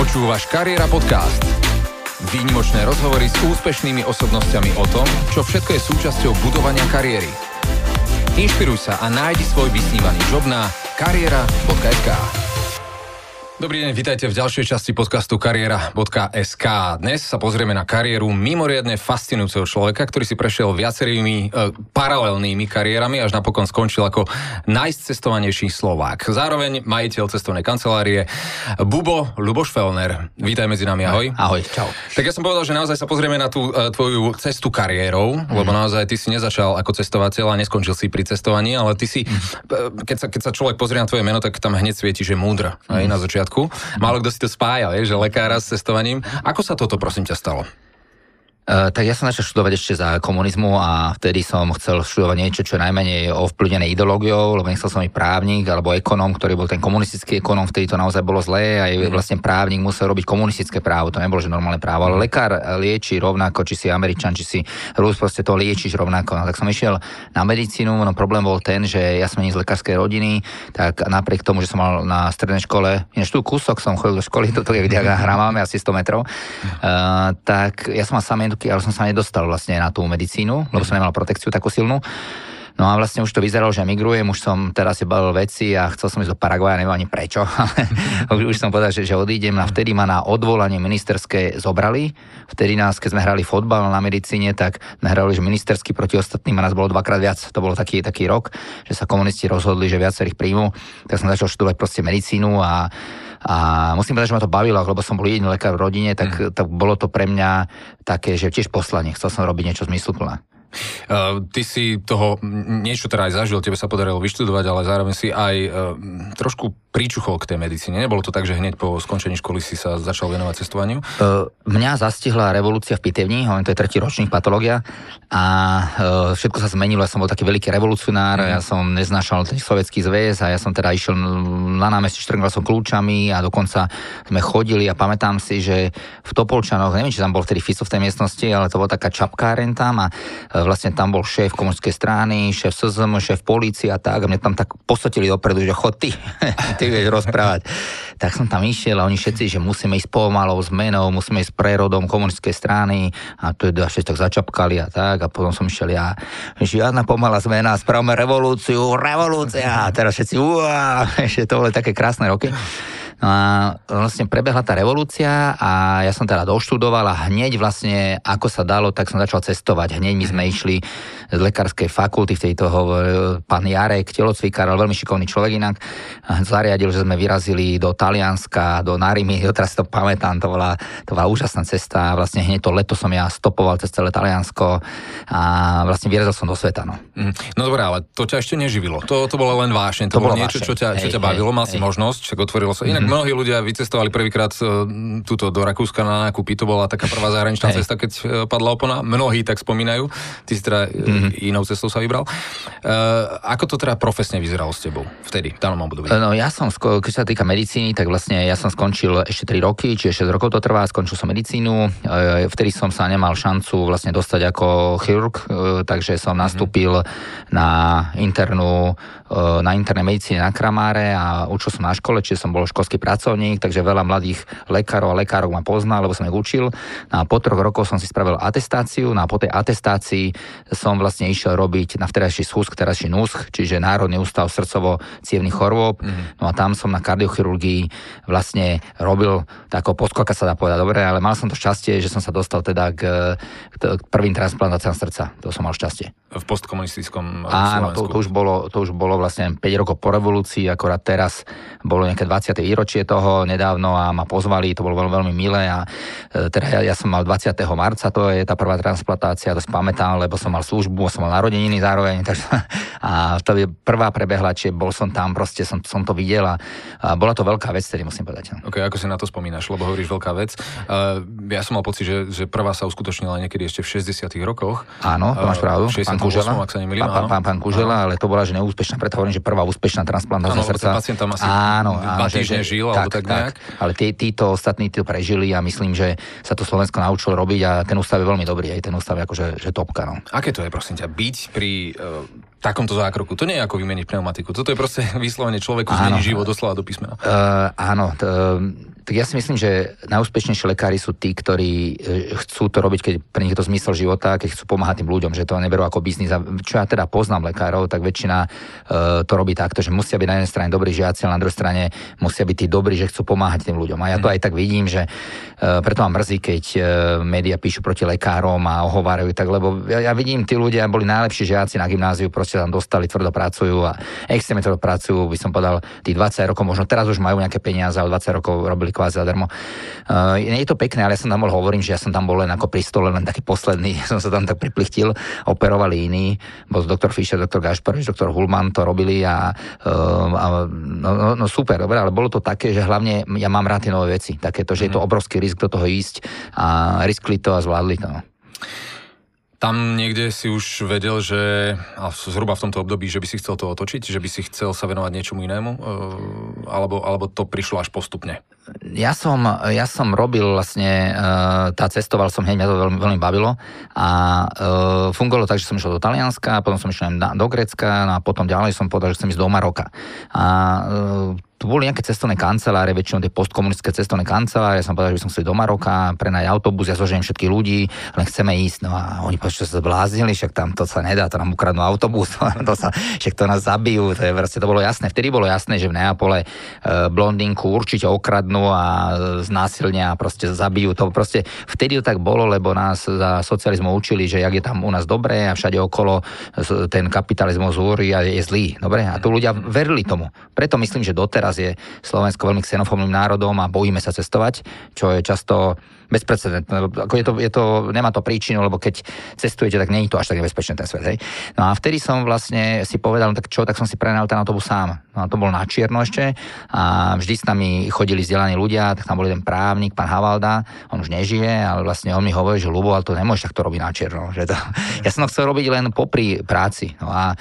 Počúvaš Kariéra podcast. Výnimočné rozhovory s úspešnými osobnosťami o tom, čo všetko je súčasťou budovania kariéry. Inšpiruj sa a nájdi svoj vysnívaný job na kariera.sk. Dobrý deň, vítajte v ďalšej časti podcastu kariera.sk. Dnes sa pozrieme na kariéru mimoriadne fascinujúceho človeka, ktorý si prešiel viacerými paralelnými kariérami, až napokon skončil ako najcestovanejší Slovák. Zároveň majiteľ cestovnej kancelárie Bubo Ľuboš Fellner. Vítaj medzi nami, ahoj. Ahoj, čau. Tak ja som povedal, že naozaj sa pozrieme na tú tvoju cestu kariérou, lebo naozaj ty si nezačal ako cestovateľ a neskončil si pri cestovaní, ale ty si, keď sa človek pozrie na tvoje meno, tak tam hneď svieti, že múdr, aj na začiatku. Málo kto si to spája, že lekára s cestovaním. Ako sa toto, prosím ťa, stalo? Tak ja som začal študovať ešte za komunizmu a vtedy som chcel študovať niečo, čo je najmenej ovplyvnené ideológiou, lebo nechcel som byť právnik alebo ekonóm, ktorý bol ten komunistický ekonóm, vtedy to naozaj bolo zlé a vlastne právnik musel robiť komunistické právo, to nebolo že normálne právo, ale lekár lieči rovnako, či si Američan, či si Rus, proste to liečiš rovnako. No, tak som išiel na medicínu, no problém bol ten, že ja som nie z lekárskej rodiny, tak napriek tomu, že som mal na strednej škole, ináč tu kúsok som chodil do školy, toto je diagram, máme asi 100 metrov, tak ja som mal samé ale som sa nedostal vlastne na tú medicínu, lebo som nemal protekciu takú silnú. No a vlastne už to vyzeralo, že migrujem, už som teraz si balil veci a chcel som ísť do Paraguaja, neviem ani prečo, ale už som povedal, že odídem a vtedy ma na odvolanie ministerské zobrali. Vtedy nás, keď sme hrali fotbal na medicíne, tak sme hrali, že ministerský proti ostatným a nás bolo dvakrát viac. To bolo taký rok, že sa komunisti rozhodli, že viacerých príjmu, tak som začal študovať proste medicínu a musím povedať, že ma to bavilo, lebo som bol jediný lekár v rodine, tak bolo to pre mňa také, že tiež poslanie. Chcel som robiť niečo zmysluplné. Ty si toho niečo teda aj zažil, tebe sa podarilo vyštudovať, ale zároveň si aj trošku príčuchol k tej medicíne. Nebolo to tak, že hneď po skončení školy si sa začal venovať cestovaniu? Mňa zastihla revolúcia v pitevni, to je 3. ročník patológia a všetko sa zmenilo. Ja som bol taký veľký revolucionár, ja som neznášal ten sovietský zväz a ja som teda išiel na námestí, štrngal som kľúčami a dokonca sme chodili a pamätám si, že v Topolčanoch, neviem, či tam bol vtedy Fico v tej miestnosti, ale to bola taká čapkáreň tam a vlastne tam bol šéf komunistickej strany, šéf SZM, šéf polície a tak a mne tam tak posadili dopredu, že chod ty vieš rozprávať. Tak som tam išiel a oni všetci, že musíme ísť pomalou zmenou, musíme ísť prerodom komunistickej strany a to je všetci tak začapkali a tak a potom som išiel ja, žiadna pomalá zmena, spravme revolúcia a teraz všetci ešte to boli také krásne roky. No a vlastne prebehla tá revolúcia a ja som teda doštudoval a hneď vlastne, ako sa dalo, tak som začal cestovať. Hneď my sme išli z lekárskej fakulty, v tejto pán Jarek, telocvikár, ale veľmi šikovný človek inak, zariadil, že sme vyrazili do Talianska, do Narimy, teraz to pamätám, to bola úžasná cesta a vlastne hneď to leto som ja stopoval cez celé Taliansko a vlastne vyrazil som do sveta. No dobré, ale to ťa ešte neživilo. To bolo len vášeň, to bolo niečo, čo ťa bavilo, mal si možnosť, však otvorilo sa. Inak mnohí ľudia vycestovali prvýkrát túto do Rakúska na nákupy, to bola taká prvá zahraničná cesta, keď padla opona. Mnohí tak spomínajú. Ty si teda inou cestou sa vybral. Ako to teda profesne vyzeralo s tebou vtedy, v danom období? No ja som, keď sa týka medicíny, tak vlastne ja som skončil ešte 3 roky, čiže 6 rokov to trvá, skončil som medicínu. Vtedy som sa nemal šancu vlastne dostať ako chirurg, takže som nastúpil na internej medicíne na Kramáre a učil som na škole, čiže som bol školský pracovník, takže veľa mladých lekárov a lekárok ma pozná, lebo som ich učil. A po 3 rokoch som si spravil atestáciu, a po tej atestácii som vlastne išiel robiť na vtedajší SUSK, terajší NUSK, čiže Národný ústav srdcovo-cievnych chorôb. No a tam som na kardiochirurgii vlastne robil takého poskoka, sa dá povedať, dobre, ale mal som to šťastie, že som sa dostal teda k prvým transplantáciám srdca. To som mal šťastie. V postkomunistickom Áno, Slovensku. to už bolo vlastne 5 rokov po revolúcii, akorát teraz bolo nejaké 20. výročie toho nedávno a ma pozvali, to bolo veľmi milé a teda ja som mal 20. marca, to je tá prvá transplantácia, to si pamätám, lebo som mal službu, som mal narodeniny zároveň, takže, a to je prvá prebehla, čiže bol som tam, proste som to videl a bola to veľká vec, tedy musím povedať. Ok, ako si na to spomínaš, lebo hovoríš veľká vec. Ja som mal pocit, že prvá sa uskutočnila niekedy ešte v 60. rokoch. Áno, to máš pravdu. Kužela, ak sa nemýlim, pán Kužela, ale to bola, že neúspešná, preto hovorím, že prvá úspešná transplantácia srdca. Áno, pacient tam asi 2 týždne žil, alebo tak nejak. Ale títo ostatní to prežili a myslím, že sa to Slovensko naučilo robiť a ten ústav je veľmi dobrý, aj ten ústav je akože že topka. No. Aké to je, prosím ťa, byť pri takomto zákroku? To nie je ako vymeniť pneumatiku. Toto je proste vyslovene človeku zmení život doslova do písmena. Áno, Tak ja si myslím, že najúspešnejší lekári sú tí, ktorí chcú to robiť, keď pre nich je to zmysel života, keď chcú pomáhať tým ľuďom, že to neberú ako biznis. A čo ja teda poznám lekárov, tak väčšina to robí takto, že musia byť na jednej strane dobrí žiaci, ale na druhej strane musia byť tí dobrí, že chcú pomáhať tým ľuďom. A ja to aj tak vidím, že preto ma mrzí, keď médiá píšu proti lekárom a ohovárajú tak, lebo ja vidím, tí ľudia boli najlepší žiaci na gymnáziu, proste tam dostali, tvrdo pracujú a extrémne tvrdo pracujú, by som povedal, tých 20 rokov, možno teraz už majú nejaké peniaze, ale 20 rokov robili kvázi zadarmo. Nie je to pekné, ale ja som tam bol, hovorím, že ja som tam bol len ako pri stole, len taký posledný, som sa tam tak priplichtil, operovali iní, bol doktor Fischer, doktor Gašparovič, doktor Hulman to robili a no super, dobre, ale bolo to také, že hlavne ja mám rád tie nové veci, takéto, že je to obrovský risk do toho ísť a riskli to a zvládli to. Tam niekde si už vedel, že zhruba v tomto období, že by si chcel to otočiť, že by si chcel sa venovať niečomu inému, alebo to prišlo až postupne? Ja som robil vlastne, cestoval som hneď, mňa to veľmi bavilo a fungovalo tak, že som išiel do Talianska, potom som išiel do Grécka, no a potom ďalej som povedal, že chcem ísť do Maroka. A tu boli nejaké cestovné kancelárie, väčšinou tie postkomunistické cestovné kancelárie, ja som povedal, že by som chcel do Maroka, prenajať autobus, ja zoženiem všetkých ľudí, len chceme ísť. No a oni povedali, že sa zbláznili, však tam to sa nedá, to nám ukradnú autobus, však to nás zabijú, to bolo jasné. Vtedy bolo jasné, že v Neapole blondinku určite okradnú a znásilnia a proste zabijú. To proste vtedy to tak bolo, lebo nás za socializmu učili, že jak je tam u nás dobré a všade okolo ten kapitalizmus zúri a je zlý. Dobre? A tu ľudia verili tomu. Preto myslím, že doteraz je Slovensko veľmi xenofóbnym národom a bojíme sa cestovať, čo je často bezprecedentné. Nemá to príčinu, lebo keď cestujete, tak nie je to až tak nebezpečné ten svet. Hej? No a vtedy som vlastne si povedal, tak som si prenajal ten autobus sám. No a to bol na čierno ešte a vždy s nami chodili vzdelaní ľudia, tak tam bol jeden právnik, pán Havalda, on už nežije, ale vlastne on mi hovorí, že Ľubo, ale to nemôžeš takto robiť na čierno. Ja som to chcel robiť len popri práci. No a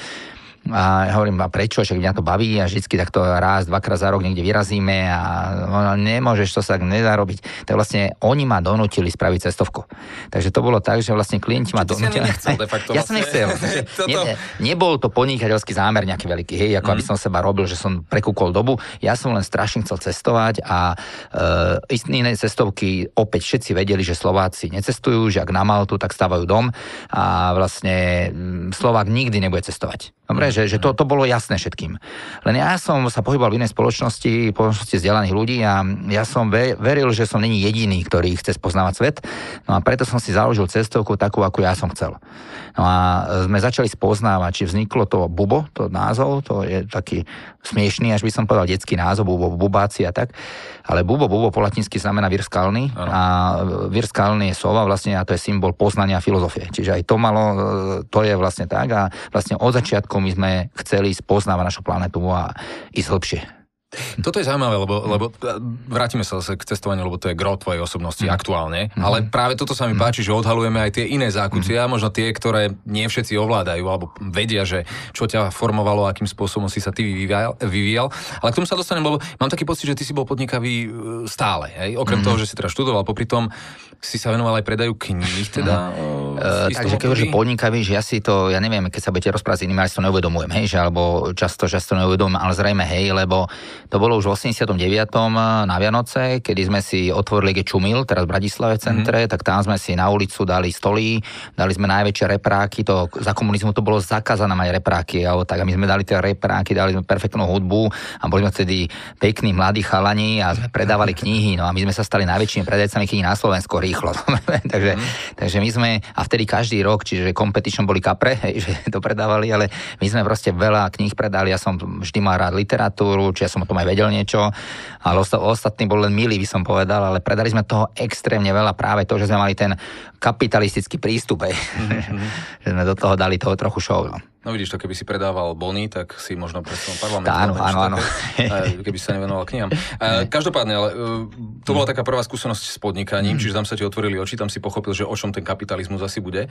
ja hovorím, a prečo, však mňa to baví a vždycky takto raz, dvakrát za rok niekde vyrazíme a nemôžeš, to sa tak nedá robiť. Tak vlastne oni ma donútili spraviť cestovku. Takže to bolo tak, že vlastne klienti ma donútili. Ja som nechcel. Nebol to podnikateľský zámer nejaký veľký, hej, ako aby som seba robil, že som prekúkol dobu. Ja som len strašne chcel cestovať a iné cestovky opäť všetci vedeli, že Slováci necestujú, že ak na Maltu, tak stávajú dom a vlastne Slovák nikdy nebude cestovať. Dobre, že to bolo jasné všetkým. Len ja som sa pohyboval v inej spoločnosti vzdelaných ľudí a ja som veril, že som není jediný, ktorý chce spoznávať svet. No a preto som si založil cestovku takú, ako ja som chcel. No a sme začali spoznávať, či vzniklo to Bubo, to názov, to je taký smiešný, až by som povedal detský názov, bubáci a tak. Ale Bubo po latinsky znamená vir skalný a vir skalný je sova vlastne a to je symbol poznania a filozofie. Čiže aj to je vlastne tak a vlastne od začiatku my sme chceli spoznávať našu planetu a ísť hlbšie. Toto je zaujímavé, lebo vrátime sa zase k cestovaniu, lebo to je gro tvojej osobnosti aktuálne, ale práve toto sa mi páči, že odhalujeme aj tie iné zákutia, možno tie, ktoré nie všetci ovládajú, alebo vedia, že čo ťa formovalo, akým spôsobom si sa ty vyvíjal. Ale k tomu sa dostanem, lebo mám taký pocit, že ty si bol podnikavý stále, hej? Okrem toho, že si teda študoval, popri tom si sa venoval aj predaju kníh, teda. Takže keď hovoríš podnikavý, že ja neviem, keď sa budete rozprávať s inými, ale si to neuvedomujem, hej, že alebo často neuvedomujem, ale zrejme hej, lebo to bolo už v 89. na Vianoce, kedy sme si otvorili Čumil, teraz v Bratislave centre, tak tam sme si na ulicu dali stoly, dali sme najväčšie repráky, to za komunizmu to bolo zakázané mať repráky, alebo tak, a my sme dali tie repráky, dali sme perfektnú hudbu a boli sme vtedy pekní mladí chalani a sme predávali knihy, no a my sme sa stali najväčšími predajcami kníh na Slovensku rýchlo. takže my sme, a vtedy každý rok, čiže competition boli kapre, hej, že to predávali, ale my sme proste veľa kníh predali, ja som vždy mal rád literatúru, či ja som o tom aj vedel niečo, ale ostatní boli len milí, by som povedal, ale predali sme toho extrémne veľa, práve to, že sme mali ten kapitalistický prístup, že sme do toho dali toho trochu show. No vidíš, to keby si predával bony, tak si možno pred tom parlamentom. Áno. Keby si sa nevenoval knihám. Každopádne, ale to bola taká prvá skúsenosť s podnikaním, čiže tam sa ti otvorili oči, tam si pochopil, že o čom ten kapitalizmus asi bude.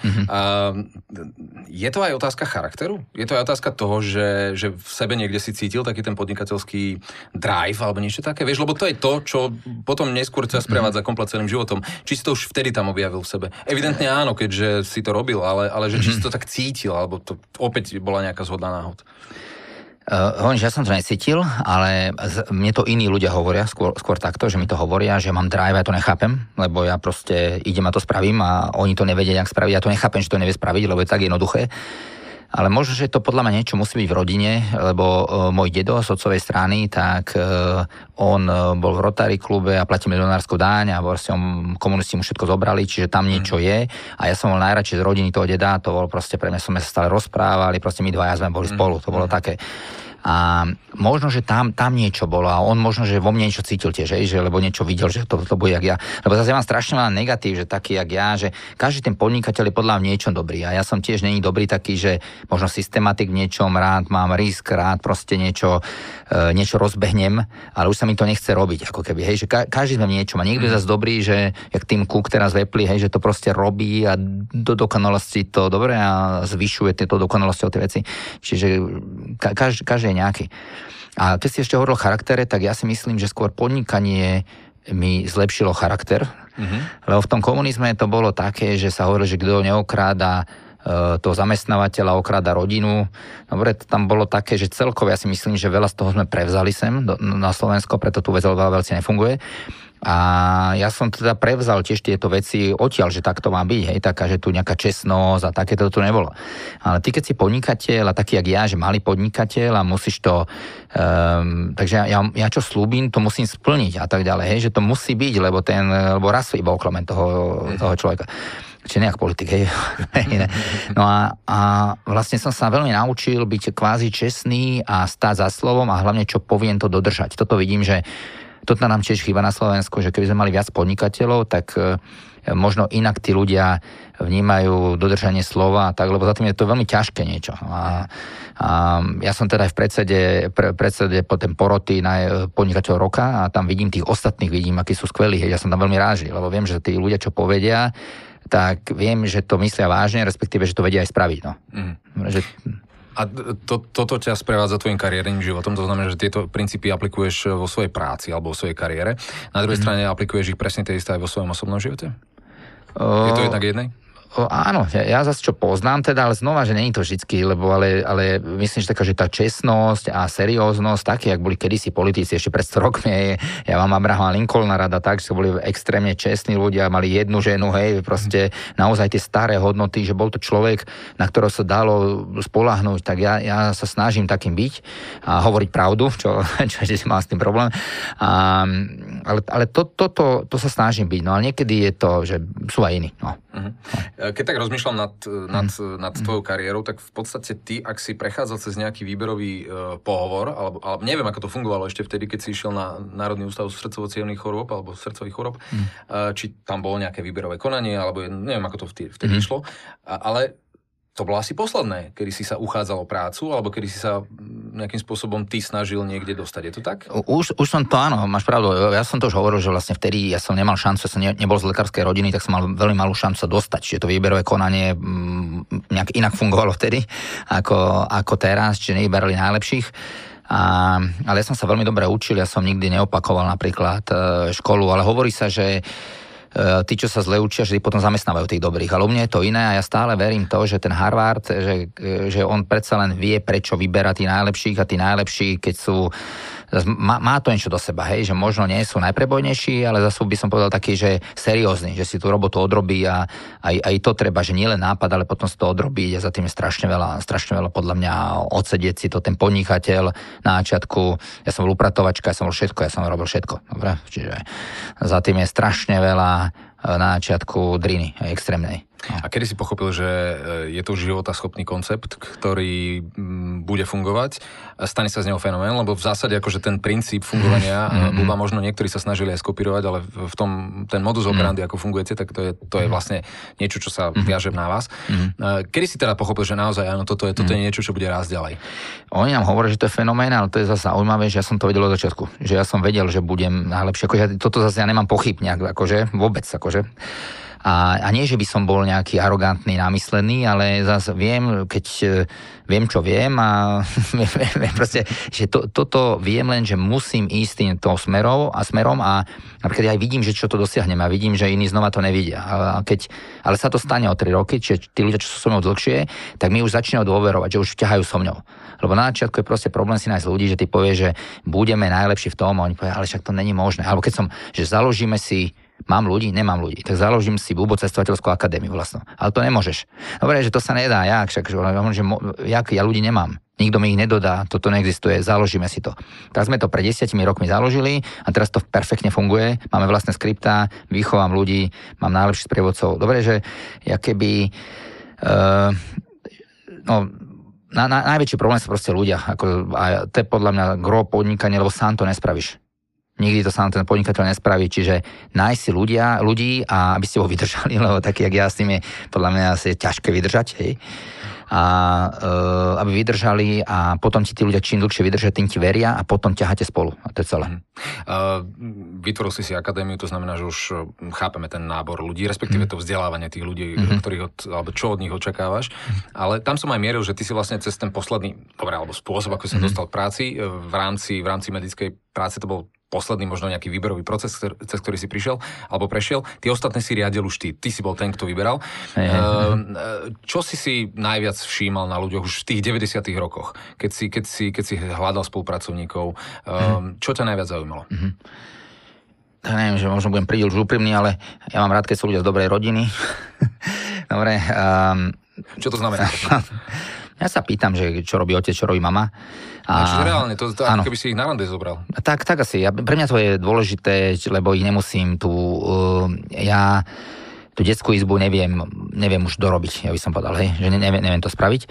Je to aj otázka charakteru? Je to aj otázka toho, že v sebe niekde si cítil taký ten podnikateľský drive alebo niečo také? Vieš, lebo to je to, čo potom neskôr ťa sprevádza komplet celým životom. Či si to už vtedy tam objavil v sebe? Evidentne áno, keďže si to robil, ale že či si to tak cítil, alebo to opäť bola nejaká zhoda náhod. Že ja som to necítil, ale mne to iní ľudia hovoria, skôr takto, že mi to hovoria, že mám drive, ja to nechápem, lebo ja proste idem a to spravím a oni to nevedia, jak spraviť. Ja to nechápem, že to nevie spraviť, lebo je tak jednoduché. Ale možno, že to podľa mňa niečo musí byť v rodine, lebo môj dedo z otcovej strany, tak on bol v Rotary klube a platil milionárskú daň a vlastne komunisti mu všetko zobrali, čiže tam niečo je. A ja som bol najradšej z rodiny toho deda, to bol proste pre mňa, sme sa stále rozprávali, proste my dvaja sme boli spolu, to bolo také. A možno, že tam niečo bolo a on možno, že vo mne niečo cítil tiež, že lebo niečo videl, že to bude jak ja. Lebo zase ja mám strašne veľa negatív, že taký jak ja, že každý ten podnikateľ je podľa mňa niečo dobrý a ja som tiež není dobrý taký, že možno systematik v niečom, rád mám risk, rád proste niečo rozbehnem, ale už sa mi to nechce robiť, ako keby, hej, že každý sme v niečom a niekto je zase dobrý, že jak Tim Cook teraz v Apple, hej, že to proste robí a do dokonalosti to dobre a zvyšuje tieto dokonalosti o tie veci. Čiže každý je nejaký. A keď si ešte hovoril o charaktere, tak ja si myslím, že skôr podnikanie mi zlepšilo charakter. Lebo v tom komunizme to bolo také, že sa hovorilo, že kto neokráda toho zamestnávateľa, okráda rodinu. Dobre, tam bolo také, že celkovo ja si myslím, že veľa z toho sme prevzali sem na Slovensko, preto tu veľa veľcí nefunguje. A ja som teda prevzal tiež tieto veci odtiaľ, že tak to má byť, hej, taká, že tu nejaká čestnosť a takéto tu nebolo. Ale ty, keď si podnikateľ a taký jak ja, že malý podnikateľ a musíš to, takže ja čo slúbim, to musím splniť a tak ďalej, hej, že to musí byť, lebo raz iba oklamem toho človeka. Čiže nejak politik, hej. No a vlastne som sa veľmi naučil byť kvázi čestný a stáť za slovom a hlavne čo poviem, to dodržať. Toto vidím, že toto nám tiež chýba na Slovensku, že keby sme mali viac podnikateľov, tak možno inak tí ľudia vnímajú dodržanie slova, tak, lebo za tým je to veľmi ťažké niečo. A ja som teda aj v predsede potom poroty na podnikateľov roka a tam vidím tých ostatných, akí sú skvelí. Ja som tam veľmi rád, lebo viem, že tí ľudia, čo povedia, tak viem, že to myslia vážne, respektíve, že to vedia aj spraviť. No. A toto ťa sprevádza tvojim kariérnym životom, to znamená, že tieto princípy aplikuješ vo svojej práci alebo vo svojej kariére. Na druhej strane aplikuješ ich presne tie isté aj vo svojom osobnom živote? Je to jednak jednej? Áno, ja zase čo poznám teda, ale znova, že nie je to vždycky, lebo ale myslím, že taká, že tá čestnosť a serióznosť, také, jak boli kedysi politici ešte pred 100 rokmi, ja mám Abrahama Lincolna rada tak, že boli extrémne čestní ľudia, mali jednu ženu, hej, proste naozaj tie staré hodnoty, že bol to človek, na ktorého sa dalo spoľahnúť, tak ja sa snažím takým byť a hovoriť pravdu, čo ešte mám s tým problém. Ale to sa snažím byť, no ale niekedy je to, že sú aj iní, no. Keď tak rozmýšľam nad tvojou kariérou, tak v podstate ty, ak si prechádzal cez nejaký výberový pohovor, alebo neviem, ako to fungovalo ešte vtedy, keď si išiel na Národný ústav srdcovo-cievnych chorôb alebo srdcových chorôb, či tam bolo nejaké výberové konanie, alebo neviem, ako to vtedy išlo, ale to bolo asi posledné, kedy si sa uchádzal o prácu, alebo kedy si sa nejakým spôsobom ty snažil niekde dostať. Je to tak? Už som to, áno, máš pravdu. Ja som to už hovoril, že vlastne vtedy ja som nemal šancu, ja som nebol z lekárskej rodiny, tak som mal veľmi malú šancu sa dostať. Čiže to výberové konanie nejak inak fungovalo vtedy, ako teraz, čiže nevyberali najlepších. Ale ja som sa veľmi dobre učil, ja som nikdy neopakoval napríklad školu, ale hovorí sa, že tí, čo sa zle učia, že potom zamestnávajú tých dobrých. Ale u mňa je to iné a ja stále verím to, že ten Harvard, že on predsa len vie, prečo vyberá tých najlepších a tí najlepší, keď sú má to niečo do seba, hej, že možno nie sú najprebojnejší, ale zase by som povedal taký, že seriózny, že si tú robotu odrobí a aj to treba, že nie len nápad, ale potom si to odrobí a za tým je strašne veľa podľa mňa odsedieť si to ten podnikateľ na začiatku. Ja som bol upratovačka, ja som robil všetko, dobre, čiže za tým je strašne veľa na začiatku driny extrémnej. A kedy si pochopil, že je to životaschopný koncept, ktorý bude fungovať a stane sa z neho fenomén, lebo v zásade akože ten princíp fungovania Buba možno niektorí sa snažili aj skopírovať, ale v tom ten modus operandi, ako fungujete, tak to je vlastne niečo, čo sa viaže na vás. Kedy si teda pochopil, že naozaj áno, toto je niečo, čo bude rásť ďalej? Oni nám hovoria, že to je fenomén, ale to je zase zaujímavé, že ja som to vedel od začiatku, že ja som vedel, že budem najlepšie, akože toto zase ja nemám pochyb nejak, akože vôbec, akože. A nie, že by som bol nejaký arogantný, námyslený, ale zase viem, keď viem, čo viem a proste, že toto viem len, že musím ísť týmto smerom a napríklad aj vidím, že čo to dosiahnem a vidím, že iní znova to nevidia. Ale sa to stane o 3 roky, čiže tí ľudia, čo sú so mnou dlhšie, tak mi už začínajú dôverovať, že už ťahajú so mnou. Lebo na začiatku je proste problém si nájsť ľudí, že ty povieš, že budeme najlepší v tom a oni povedia, ale však to není možné. Alebo keď že založíme si, mám ľudí, nemám ľudí, tak založím si Bubo cestovateľskú akadémiu vlastnú. Ale to nemôžeš. Dobre, že to sa nedá, ja ľudí nemám. Nikto mi ich nedodá, toto neexistuje, založíme si to. Tak sme to pred 10 rokmi založili a teraz to perfektne funguje. Máme vlastné skriptá, vychovám ľudí, mám najlepších sprievodcov. Dobre, že najväčší problém sú proste ľudia. A to je podľa mňa gro podnikania, lebo sám to nespravíš. Nikdy to sám ten podnikateľ nespraví, čiže nájsť si ľudí a aby ste ho vydržali, lebo taký, jak ja s tým je podľa mňa asi ťažké vydržať, hej. A aby vydržali a potom ti tí ľudia čím dlhšie vydržia, tým ti veria a potom ťaháte spolu. A to je celé. Vytvoril si akadémiu, to znamená, že už chápeme ten nábor ľudí, respektíve to vzdelávanie tých ľudí, alebo čo od nich očakávaš. Ale tam som aj mieril, že ty si vlastne cez ten posledný, alebo spôsob, ako som dostal k práci, v rámci medickej práce, to bol posledný možno nejaký výberový proces, cez ktorý si prišiel alebo prešiel. Tí ostatní si riadil už ty. Ty si bol ten, kto vyberal. Čo si najviac všímal na ľuďoch už v tých 90. rokoch, keď si hľadal spolupracovníkov? Čo ťa najviac zaujímalo? Ja neviem, že možno budem príliš úprimný, ale ja mám rád, keď sú ľudia z dobrej rodiny. Dobre. Čo to znamená? Ja sa pýtam, že čo robí otec, čo robí mama. Čiže reálne, to ako keby si ich na rande zobral. Tak asi. Pre mňa to je dôležité, lebo ich nemusím ja tú detskú izbu neviem už dorobiť, ja by som povedal, hej, že neviem to spraviť.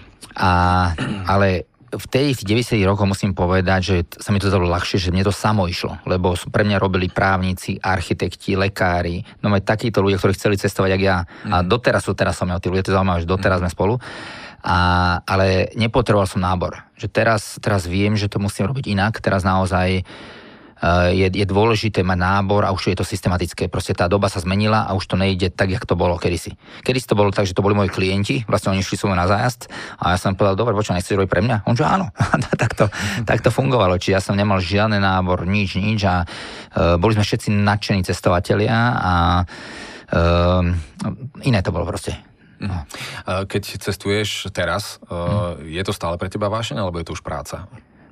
Ale v tých 90 rokoch musím povedať, že sa mi to zdalo ľahšie, že mne to samo išlo, lebo pre mňa robili právnici, architekti, lekári, no aj takíto ľudia, ktorí chceli cestovať, jak ja. A doteraz som ja, tí ľudia, to je zaujímavé, že doteraz sme spolu. Ale nepotreboval som nábor. Že teraz viem, že to musím robiť inak. Teraz naozaj je dôležité mať nábor a už je to systematické. Proste tá doba sa zmenila a už to nejde tak, jak to bolo kedysi. Kedysi to bolo tak, že to boli moji klienti, vlastne oni išli so mnou na zájazd a ja som povedal, dobre, počo, nechceš robiť pre mňa? On že áno. tak to fungovalo. Čiže ja som nemal žiadny nábor, nič a boli sme všetci nadšení cestovatelia a iné to bolo proste. No. Keď cestuješ teraz, je to stále pre teba vášeň, alebo je to už práca?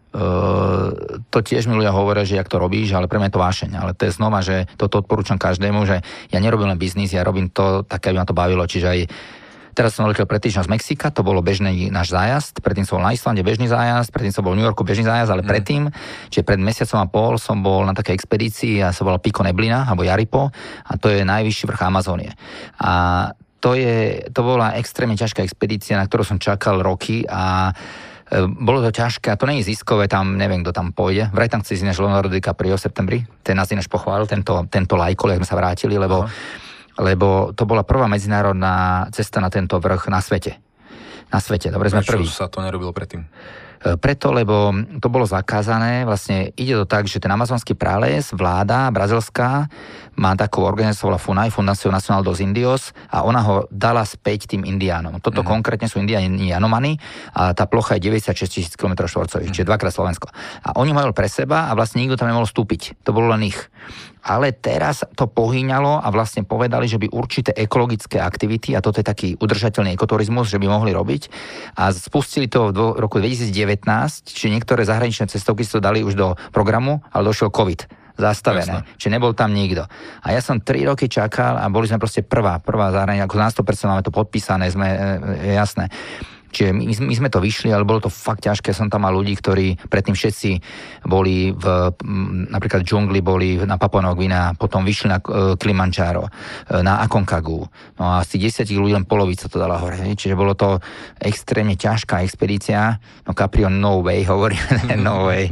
To tiež mi ľudia hovoria, že jak to robíš, ale pre mňa je to vášeň. Ale to je znova, že toto odporúčam každému, že ja nerobím len biznis, ja robím to také, aby ma to bavilo. Čiže aj teraz som letel pred týždňom z Mexika, to bolo bežný náš zájazd, predtým som bol na Islande bežný zájazd, predtým som bol v New Yorku bežný zájazd, ale predtým, čiže pred mesiacom a pol som bol na takej expedícii a sa volal Pico Neblina, alebo Jaripo, a to je najvyšší vrch Amazónie. A to bola extrémne ťažká expedícia, na ktorú som čakal roky a bolo to ťažké a to nie je ziskové, tam neviem, kto tam pôjde. Vraj tam chce ísť ináč Leonardo DiCaprio v septembri, ten nás ináč pochválil, tento lajkol, jak sme sa vrátili, lebo to bola prvá medzinárodná cesta na tento vrch na svete. Dobre, sme prví. Prečo sa to nerobilo predtým? Preto, lebo to bolo zakázané, vlastne ide to tak, že ten amazonský prales, vláda brazilská má takú organizáciu, FUNAI, Fundación Nacional dos Indios, a ona ho dala späť tým indiánom. Toto konkrétne sú indiáni Janomani a tá plocha je 96 000 km², čiže dvakrát Slovensko. A oni majú pre seba a vlastne nikto tam nemohol vstúpiť. To bolo len ich. Ale teraz to pohýňalo a vlastne povedali, že by určité ekologické aktivity, a toto je taký udržateľný ekoturizmus, že by mohli robiť, a spustili to v roku 2019, čiže niektoré zahraničné cestovky si to dali už do programu, ale došiel COVID. Zastavené. Jasne. Čiže nebol tam nikto. A ja som 3 roky čakal a boli sme proste prvá zahraničná, ako na 100% máme to podpísané, jasné. Čiže my sme to vyšli, ale bolo to fakt ťažké. Som tam mal ľudí, ktorí predtým všetci boli napríklad v džungli, boli na Papua Nová Guinea, potom vyšli na Kilimanjaro, na Akonkagu. No a z tých 10 ľudí len polovica to dala hore. Čiže bolo to extrémne ťažká expedícia. No Caprio, no way, hovorí, no way.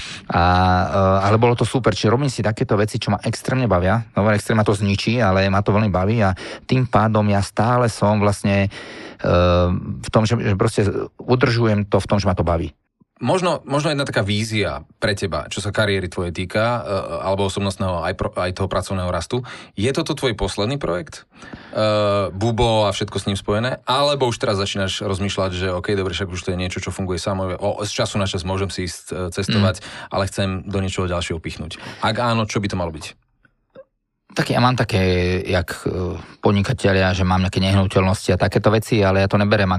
Ale bolo to super, čiže robím si takéto veci, čo ma extrémne bavia. No extrémne ma to zničí, ale ma to veľmi baví a tým pádom ja stále som vlastne v tom, že proste udržujem to v tom, že ma to baví. Možno jedna taká vízia pre teba, čo sa kariéry tvoje týka, alebo osobnostného aj toho pracovného rastu. Je toto tvoj posledný projekt? Bubo a všetko s ním spojené? Alebo už teraz začínaš rozmýšľať, že OK, dobre, však už to je niečo, čo funguje samo. Z času na čas môžem si ísť cestovať, ale chcem do niečoho ďalšieho pichnúť. Ak áno, čo by to malo byť? Tak ja mám také, jak podnikatelia, že mám nejaké nehnuteľnosti a takéto veci, ale ja to neberiem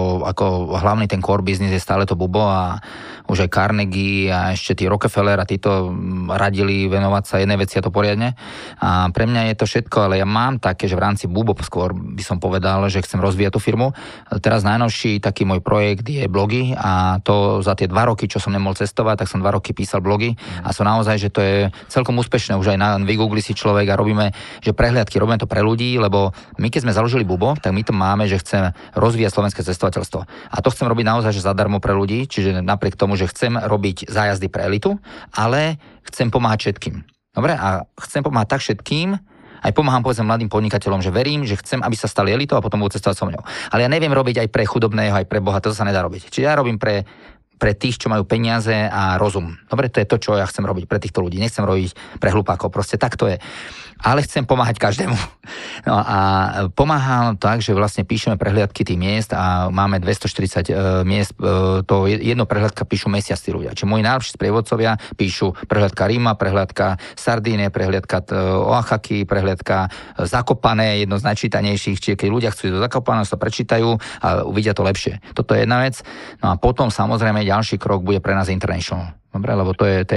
ako hlavný ten core business je stále to Bubo a už aj Carnegie a ešte tí Rockefeller a títo radili venovať sa jednej veci a to poriadne. A pre mňa je to všetko, ale ja mám také, že v rámci Bubo skôr by som povedal, že chcem rozvíjať tú firmu. Teraz najnovší taký môj projekt je blogy a to za tie 2 roky, čo som nemohol cestovať, tak som 2 roky písal blogy a som naozaj, že to je celkom úspešné. Už aj na vygoogli si človek a robíme, že prehliadky, robíme to pre ľudí, lebo my keď sme založili Bubo, tak my to máme, že chceme rozvíjať slovenské cestovateľstvo. A to chcem robiť naozaj, že zadarmo pre ľudí, čiže napriek tomu, že chcem robiť zájazdy pre elitu, ale chcem pomáhať všetkým. Dobre? A chcem pomáhať tak všetkým, aj pomáham povedzme mladým podnikateľom, že verím, že chcem, aby sa stali elitou a potom budú cestovať so mňou. Ale ja neviem robiť aj pre chudobného, aj pre bohatého, to sa nedá robiť. Čiže ja robím pre tých, čo majú peniaze a rozum. Dobre, to je to, čo ja chcem robiť pre týchto ľudí. Nechcem robiť pre hlupákov, proste tak to je. Ale chcem pomáhať každému. No a pomáham tak, že vlastne píšeme prehliadky tých miest a máme 240 miest, to jedno prehliadka píšu mesiac tí ľudia. Čiže moji najlepší sprievodcovia píšu prehliadka Ríma, prehliadka Sardínie, prehliadka Oaxaky, prehliadka Zakopané, jedno z najčítanejších, čiže keď ľudia chcú ísť do Zakopaného, sa prečítajú a uvidia to lepšie. Toto je jedna vec. No a potom samozrejme ďalší krok bude pre nás international. Dobre, lebo to je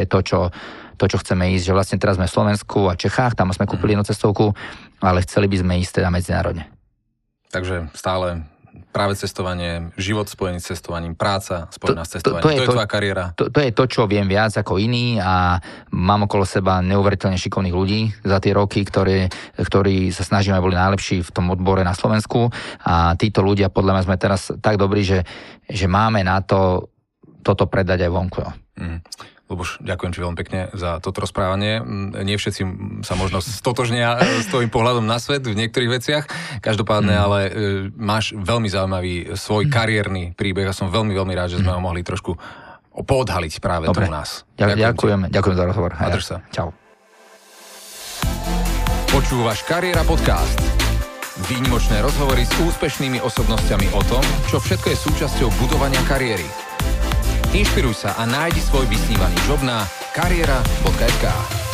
to, čo chceme ísť, že vlastne teraz sme v Slovensku a Čechách, tam sme kúpili jednu cestovku, ale chceli by sme ísť teda medzinárodne. Takže stále práve cestovanie, život spojený s cestovaním, práca spojená s cestovaním, to je tvoja kariéra. To je to, čo viem viac ako iní a mám okolo seba neuveriteľne šikovných ľudí za tie roky, ktorí sa snažíme, boli najlepší v tom odbore na Slovensku a títo ľudia, podľa mňa sme teraz tak dobrí, že máme na to toto predať aj vonku. Luboš, ďakujem ti veľmi pekne za toto rozprávanie. Nie všetci sa možno stotožnia s tvojím pohľadom na svet v niektorých veciach. Každopádne, ale máš veľmi zaujímavý svoj kariérny príbeh a som veľmi, veľmi rád, že sme ho mohli trošku poodhaliť práve tu u nás. Ďakujem za rozhovor. A drž sa. Čau. Počúvaš Kariéra podcast. Výnimočné rozhovory s úspešnými osobnosťami o tom, čo všetko je súčasťou budovania kariéry. Inšpiruj sa a nájdi svoj vysnívaný job na kariera.sk.